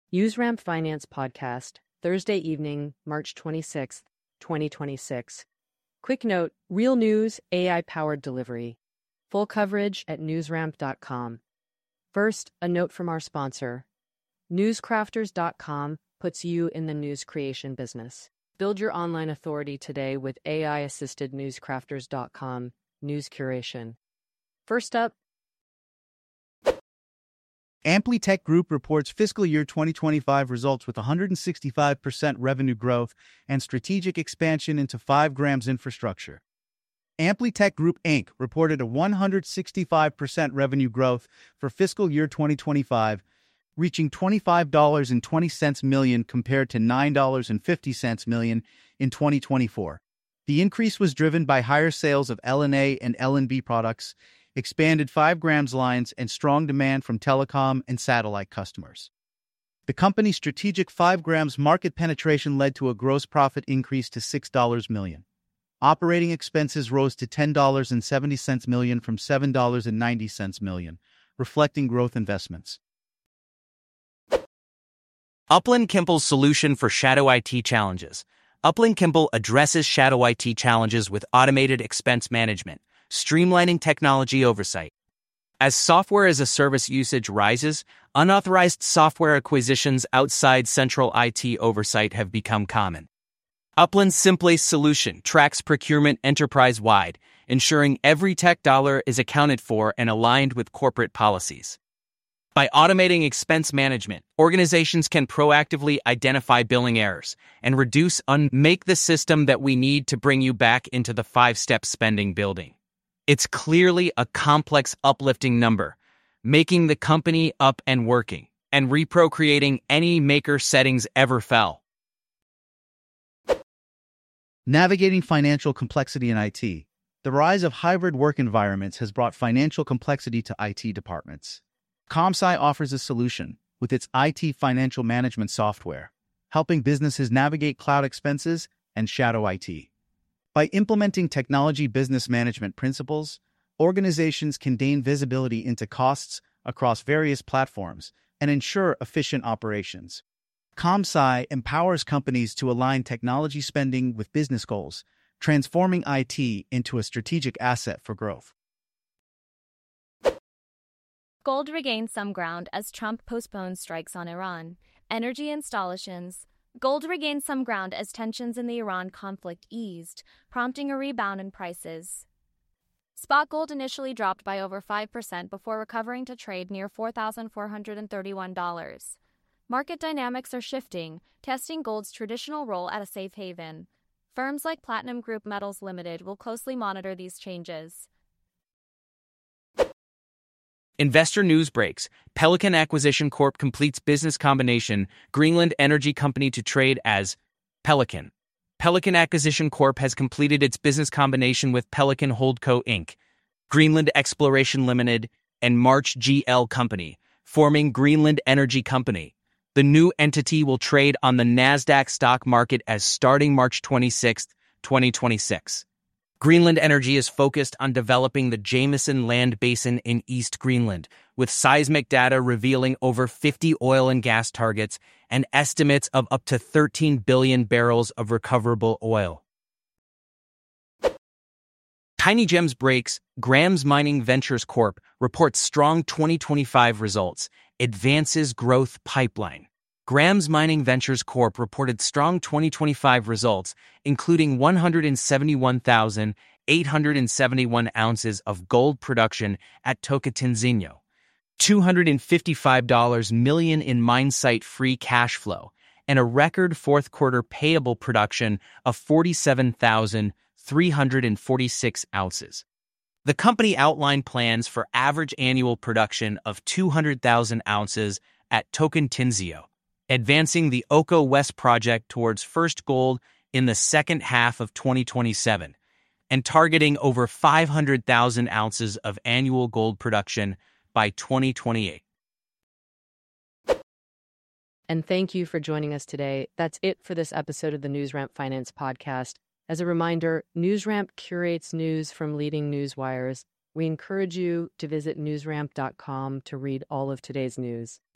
NewsRamp Finance Podcast, Thursday evening, March 26th, 2026. Quick note, real news, AI-powered delivery. Full coverage at newsramp.com. First, a note from our sponsor. Newscrafters.com puts you in the news creation business. Build your online authority today with AI-assisted newscrafters.com news curation. First up, Amplitech Group reports fiscal year 2025 results with 165% revenue growth and strategic expansion into 5G's infrastructure. Amplitech Group Inc. reported a 165% revenue growth for fiscal year 2025, reaching $25.20 million compared to $9.50 million in 2024. The increase was driven by higher sales of LNA and LNB products, expanded 5G's lines, and strong demand from telecom and satellite customers. The company's strategic 5G's market penetration led to a gross profit increase to $6 million. Operating expenses rose to $10.70 million from $7.90 million, reflecting growth investments. Upland Kimball's solution for shadow IT challenges. Upland Kimball addresses shadow IT challenges with automated expense management, streamlining technology oversight. As software-as-a-service usage rises, unauthorized software acquisitions outside central IT oversight have become common. Upland's Simplace solution tracks procurement enterprise-wide, ensuring every tech dollar is accounted for and aligned with corporate policies. By automating expense management, organizations can proactively identify billing errors and make the system that we need to bring you back into the 5-step spending building. It's clearly a complex uplifting number, making the company up and working, and reprocreating any maker settings ever fell. Navigating financial complexity in IT. The rise of hybrid work environments has brought financial complexity to IT departments. ComSci offers a solution with its IT financial management software, helping businesses navigate cloud expenses and shadow IT. By implementing technology business management principles, organizations can gain visibility into costs across various platforms and ensure efficient operations. ComSci empowers companies to align technology spending with business goals, transforming IT into a strategic asset for growth. Gold regains some ground as Trump postpones strikes on Iran. Energy installations. Gold regained some ground as tensions in the Iran conflict eased, prompting a rebound in prices. Spot gold initially dropped by over 5% before recovering to trade near $4,431. Market dynamics are shifting, testing gold's traditional role as a safe haven. Firms like Platinum Group Metals Limited will closely monitor these changes. Investor news breaks. Pelican Acquisition Corp completes business combination, Greenland Energy Company to trade as Pelican. Pelican Acquisition Corp has completed its business combination with Pelican Holdco Inc., Greenland Exploration Limited, and March GL Company, forming Greenland Energy Company. The new entity will trade on the NASDAQ stock market as starting March 26, 2026. Greenland Energy is focused on developing the Jameson Land Basin in East Greenland, with seismic data revealing over 50 oil and gas targets and estimates of up to 13 billion barrels of recoverable oil. Tiny Gems breaks. Grams Mining Ventures Corp. reports strong 2025 results, advances growth pipeline. Grams Mining Ventures Corp. reported strong 2025 results, including 171,871 ounces of gold production at Tocantinzinho, $255 million in mine site free cash flow, and a record fourth quarter payable production of 47,346 ounces. The company outlined plans for average annual production of 200,000 ounces at Tocantinzinho, advancing the Oko West project towards first gold in the second half of 2027, and targeting over 500,000 ounces of annual gold production by 2028. and thank you for joining us today. That's it for this episode of the NewsRamp Finance Podcast. As a reminder, NewsRamp curates news from leading news wires. We encourage you to visit newsramp.com to read all of today's news.